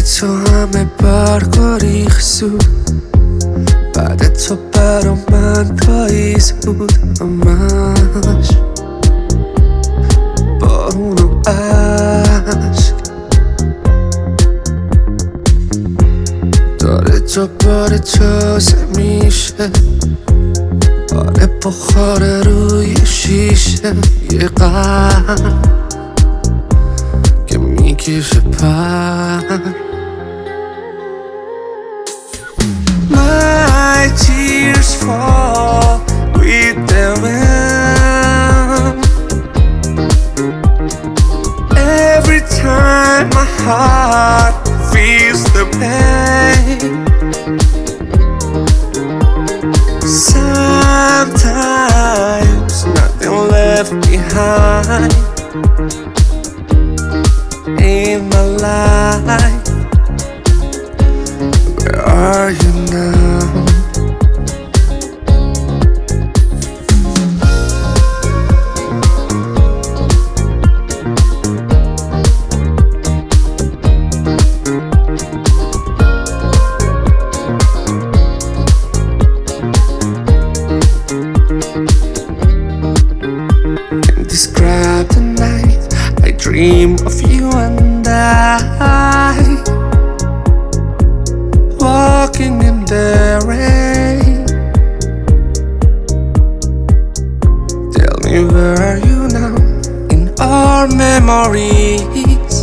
تو همه برگا ریخت بعد تو برا من پاییز بود همش بارون و عشق داره دوباره تازه میشه آره بخاره روی شیشه یه قلب که میکشه پر My tears fall with the wind Every time my heart feels the pain Sometimes nothing left behind in my life Where are you now? Can't describe the night I dream of you and I Walking in the rain Tell me where are you now In our memories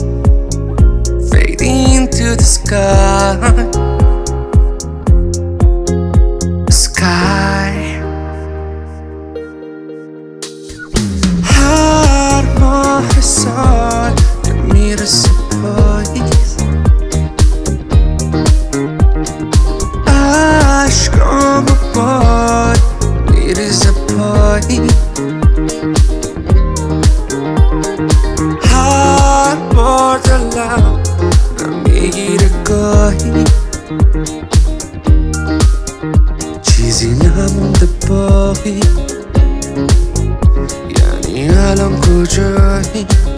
Fading to the sky Sky هر ماه سال که میرسه پاییز عشقامو باد میریزه پایین هر بار دلم میگیره گاهی چیزی نمونده باقی یعنی الان کجایی